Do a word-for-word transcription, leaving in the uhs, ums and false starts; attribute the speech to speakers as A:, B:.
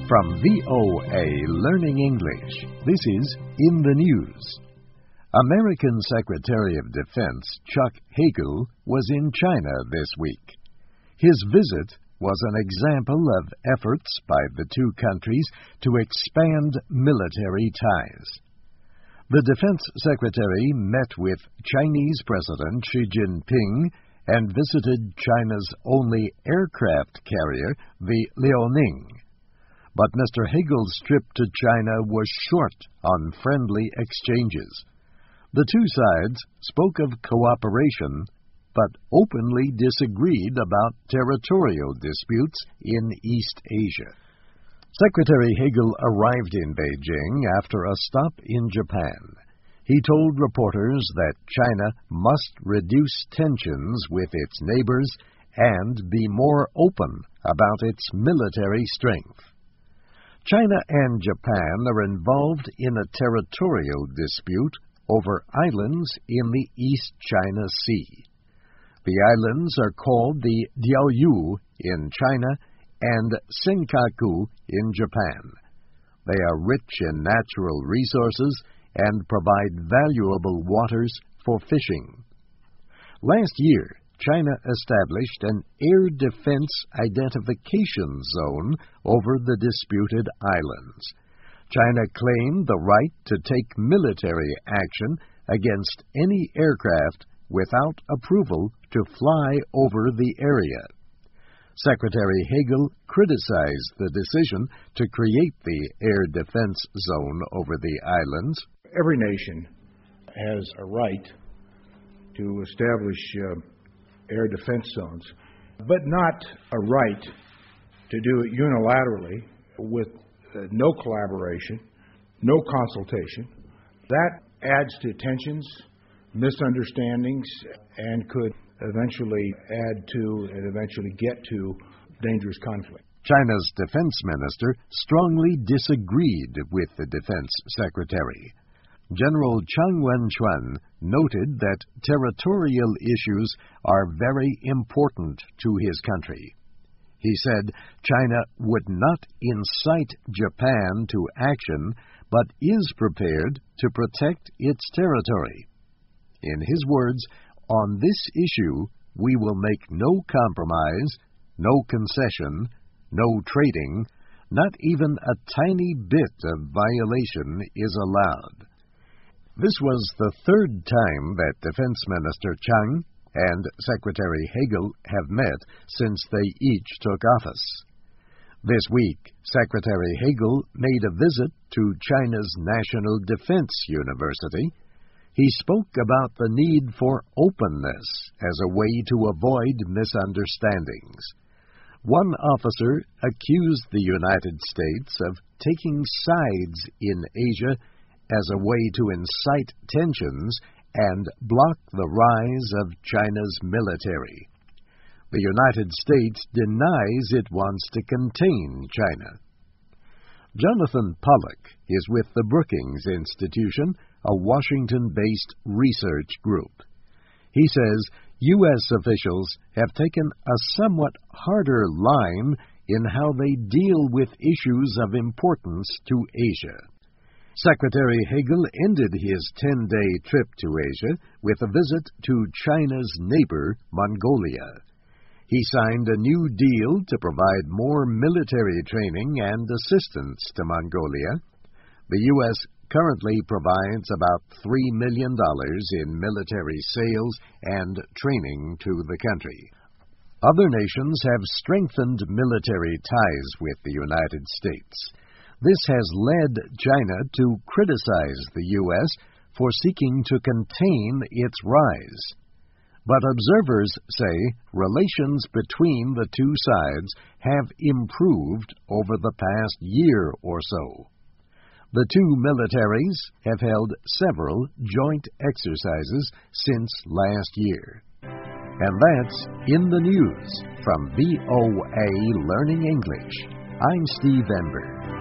A: From V O A Learning English, this is In the News. American Secretary of Defense Chuck Hagel was in China this week. His visit was an example of efforts by the two countries to expand military ties. The Defense Secretary met with Chinese President Xi Jinping and visited China's only aircraft carrier, the Liaoning. But Mister Hagel's trip to China was short on friendly exchanges. The two sides spoke of cooperation, but openly disagreed about territorial disputes in East Asia. Secretary Hagel arrived in Beijing after a stop in Japan. He told reporters that China must reduce tensions with its neighbors and be more open about its military strength. China and Japan are involved in a territorial dispute over islands in the East China Sea. The islands are called the Diaoyu in China and Senkaku in Japan. They are rich in natural resources and provide valuable waters for fishing. Last year, China established an air defense identification zone over the disputed islands. China claimed the right to take military action against any aircraft without approval to fly over the area. Secretary Hagel criticized the decision to create the air defense zone over the islands.
B: Every nation has a right to establish uh, air defense zones, but not a right to do it unilaterally with uh, no collaboration, no consultation. That adds to tensions, misunderstandings, and could eventually add to and eventually get to dangerous conflict.
A: China's defense minister strongly disagreed with the defense secretary. General Chang Wen-chuan noted that territorial issues are very important to his country. He said China would not incite Japan to action, but is prepared to protect its territory. In his words, on this issue, we will make no compromise, no concession, no trading, not even a tiny bit of violation is allowed. This was the third time that Defense Minister Chang and Secretary Hagel have met since they each took office. This week, Secretary Hagel made a visit to China's National Defense University. He spoke about the need for openness as a way to avoid misunderstandings. One officer accused the United States of taking sides in Asia as a way to incite tensions and block the rise of China's military. The United States denies it wants to contain China. Jonathan Pollock is with the Brookings Institution, a Washington-based research group. He says U S officials have taken a somewhat harder line in how they deal with issues of importance to Asia. Secretary Hagel ended his ten-day trip to Asia with a visit to China's neighbor, Mongolia. He signed a new deal to provide more military training and assistance to Mongolia. The U S currently provides about three million dollars in military sales and training to the country. Other nations have strengthened military ties with the United States. This has led China to criticize the U S for seeking to contain its rise. But observers say relations between the two sides have improved over the past year or so. The two militaries have held several joint exercises since last year. And that's In the News from V O A Learning English. I'm Steve Ember.